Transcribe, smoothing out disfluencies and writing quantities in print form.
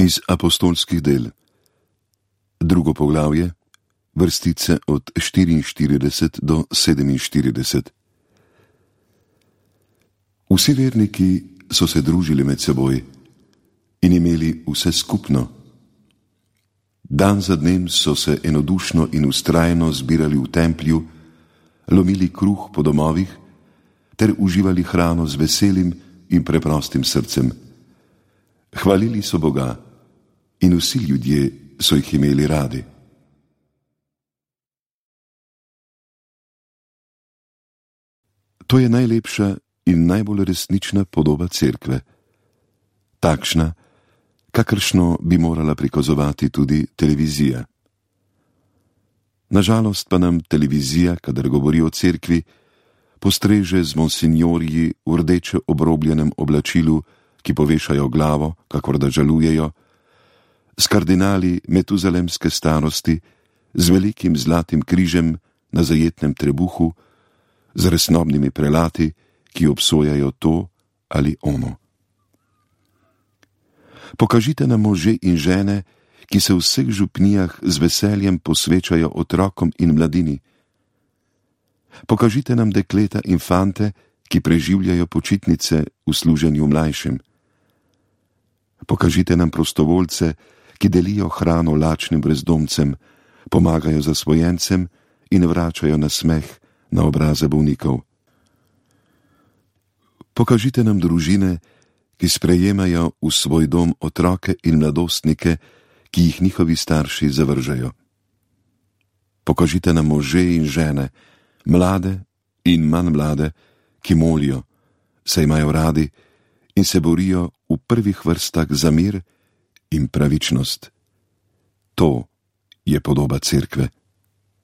Iz apostolskih del, 2. poglavje, vrstice od 44 do 47. Vsi verniki so se družili med seboj in imeli vse skupno. Dan za dnem so se enodušno in vztrajno zbirali v templju, lomili kruh po domovih ter uživali hrano z veselim in preprostim srcem. Hvalili so Boga in vsi ljudje so jih imeli radi. To je najlepša in najbolj resnična podoba cerkve. Takšna, kakršno bi morala prikazovati tudi televizija. Nažalost pa nam televizija, kadar govori o cerkvi, postreže z monsinjorji v rdeče obrobljenem oblačilu, ki povešajo glavo, kakor da žalujejo, s kardinali metuzalemske starosti, z velikim zlatim križem na zajetnem trebuhu, z resnobnimi prelati, ki obsojajo to ali ono. Pokažite nam može in žene, ki se v vseh župnijah z veseljem posvečajo otrokom in mladini. Pokažite nam dekleta in fante, ki preživljajo počitnice v služenju mlajšim. Pokažite nam prostovoljce, ki delijo hrano lačnim brezdomcem, pomagajo zasvojencem in vračajo nasmeh na obraze bolnikov. Pokažite nam družine, ki sprejemajo v svoj dom otroke in mladostnike, ki jih njihovi starši zavržejo. Pokažite nam može in žene, mlade in manj mlade, ki molijo, se imajo radi in se borijo v prvih vrstah za mir in pravičnost. To je podoba cerkve.